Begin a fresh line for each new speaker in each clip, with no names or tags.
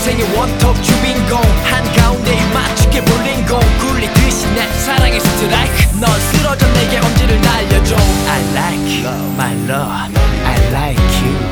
인생의 원톱 주인공 한가운데에 맞추게 볼린 공 굴리듯이 내 사랑의 스트라이크 넌 쓰러져 내게 엄지를 날려줘 I like my love I like you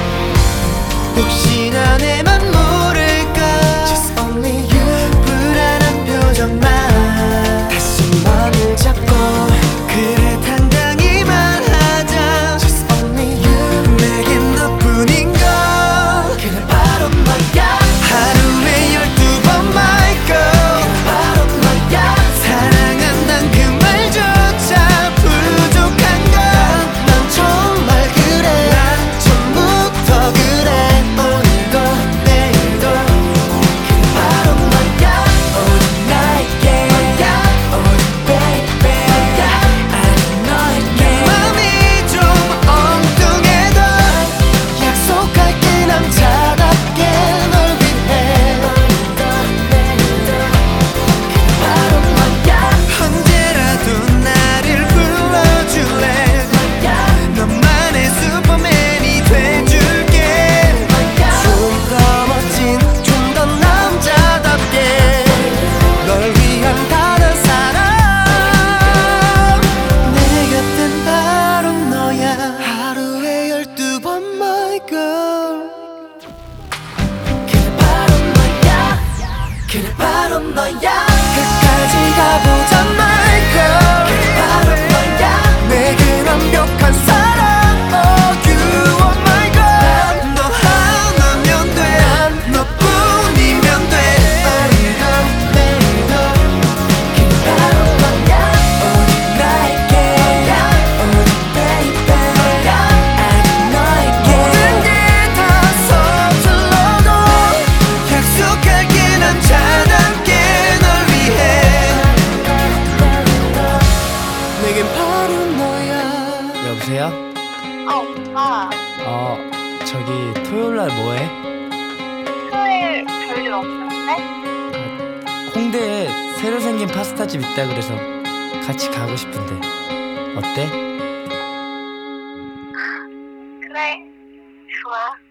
혹시나 내만 모를까 Just only you 불안한 표정만 다시 맘을 잡고 그래 당당히 말하자 Just only you 내겐 너뿐인 걸 그래 바로 너야 하루에 12번 my girl 그래 바로 너야 사랑한단 그 말조차 부족한 걸 난 정말 그래 난 처음부터 그래 오늘도 내일도 그래 바로 너야 오직 나에게 너야 오직 baby 너야 아직 너에게 맘이 좀 엉뚱해도 약속할게 남자답게 널 위해 오늘도 내일도 그래 바로 너야 언제라도 나를 불러줄래 너야 너만의 슈퍼맨이 돼줄게 좀 더 멋진 좀 더 남자답게 널 위한 다른 사람 내 곁엔 바로 너야 하루에 12번 my girl 그래 바로 너야 그래 바로 너야 끝까지 가보자 my girl 그래 바로 너야 내게 완벽한 사랑 Oh you are my girl 너 하나면 돼난 너뿐이면 돼 오늘도 내일도 그래 바로 너야 오직 나에게 너야 오직 baby 너야 아직 너에게 모든 게 다 서툴러도 약속할게 남자답게 널 위해 내겐 바로 너야
여보세요?
오빠,
저기 토요일날 뭐해?
토요일 별일 없는데?
홍대에 새로 생긴 파스타집 있다 그래서 같이 가고 싶은데 어때?
그래, 좋아.